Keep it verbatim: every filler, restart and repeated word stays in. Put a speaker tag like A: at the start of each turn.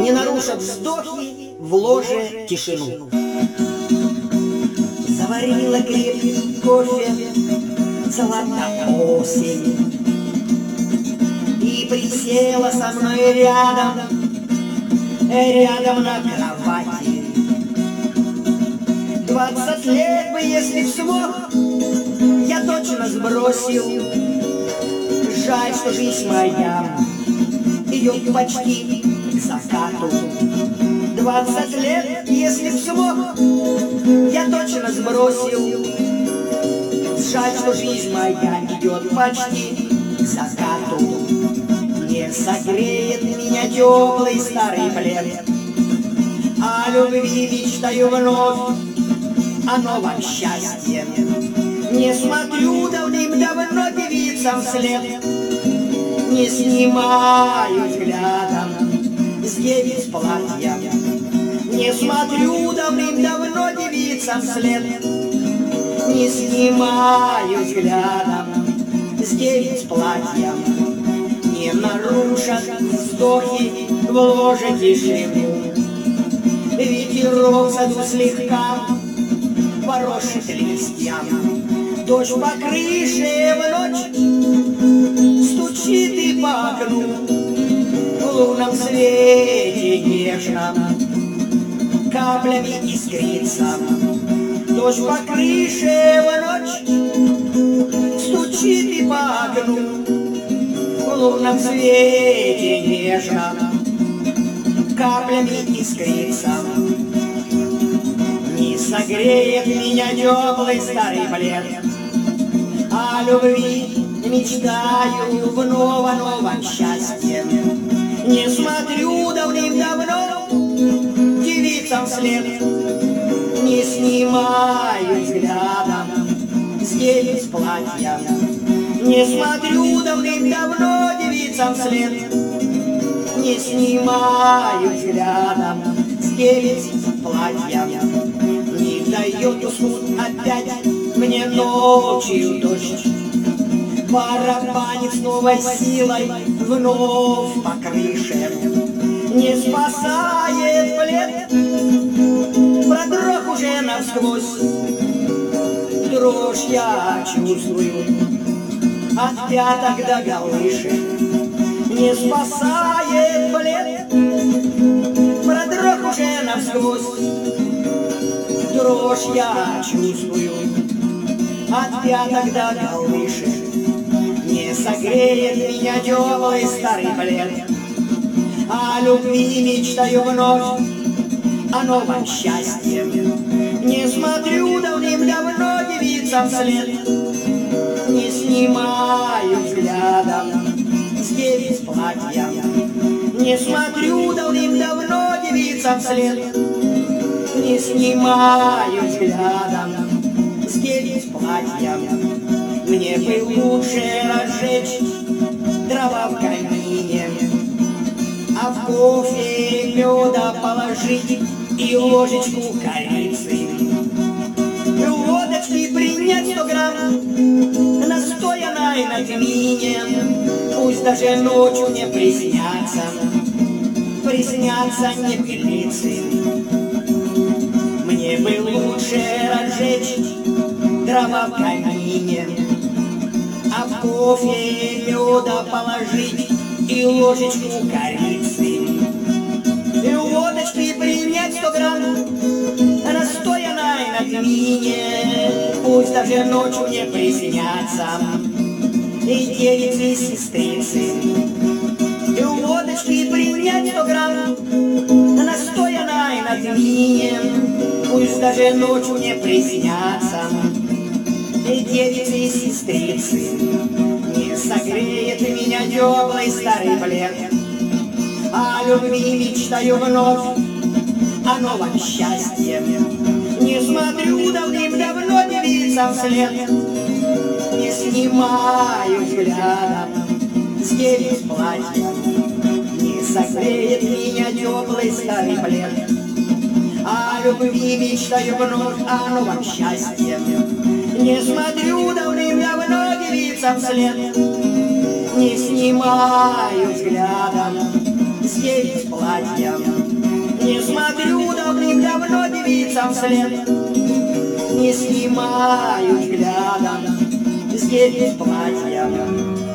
A: не нарушат вздохи в ложе тишину. Заварила крепкий кофе золотая осень и присела со мной рядом, рядом на кровати. Двадцать лет бы, если б смог, я точно сбросил. Жаль, что жизнь моя идет почти к закату. Двадцать лет, если б смог, я точно сбросил. Жаль, что жизнь моя идет почти к закату. Не согреет меня теплый старый плед, о любви мечтаю вновь, о новом счастье. Не смотрю давным-давно девицам вслед, не снимаю взглядом с девиц платья. Не смотрю давным-давно девицам вслед, не снимаю взглядом с девиц платья. Не нарушат вздохи в ложе тишину, ветерок в саду слегка порошит листья. Дождь по крыше в ночь стучит и по окну, в лунном свете нежно каплями искрится. Дождь по крыше в ночь стучит и по окну, в лунном свете нежно каплями искрится. Не согреет меня теплый старый плед, о любви мечтаю вновь о новом счастье. Не смотрю давным-давно девицам вслед, не снимаю взглядом с девиц платья. Не смотрю давным-давно девицам вслед, не снимаю взглядом с девиц платья. Не дает уснуть опять мне ночью дождь, барабанит с новой силой вновь по крыше. Не спасает плед, продрог уже насквозь. Дрожь я чувствую от пяток до голыши. Не спасает плед, продрог уже насквозь. Дрожь я чувствую от пяток до голыши. Не согреет меня теплый старый плед, о любви мечтаю вновь, о новом счастье. Не смотрю давным-давно девицам вслед, не снимаю взглядом с девиц платья. Не смотрю давным-давно девицам вслед, не снимаю взглядом с девиц платья. Мне бы лучше разжечь дрова в камине, а в кофе меда положить и ложечку корицы. Водочки принять сто грамм настоянной на тмине. Пусть даже ночью не приснятся, приснятся не пыльцы. Мне бы лучше разжечь дрова в камине, а в кофе меда положить и ложечку корицы. И водочки принять сто грамм настоянной на тмине. Пусть даже ночью не приснятся и девицы, и сестрицы. И водочки принять сто грамм настоянной на тмине. Пусть даже ночью не приснятся и девицы, и сестрицы. Не согреет меня теплый старый плед, о любви мечтаю вновь, о новом счастье. Не смотрю давным-давно девицам вслед, не снимаю взглядом с девиц платья. Не согреет меня теплый старый плед, о любви мечтаю вновь, о новом счастье. Не смотрю давным-давно девицам вслед, не снимаю взглядом с сгиб платья. Не смотрю давным-давно девицам вслед, не снимаю взглядом сгиб платья.